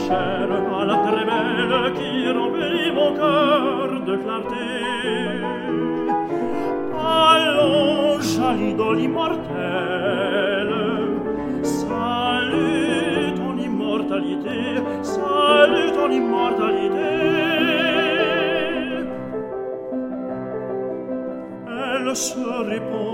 chère à la très belle qui remplit mon cœur de clarté. Allons, j'allidole immortelle, salut ton immortalité, salut ton immortalité. Elle se répond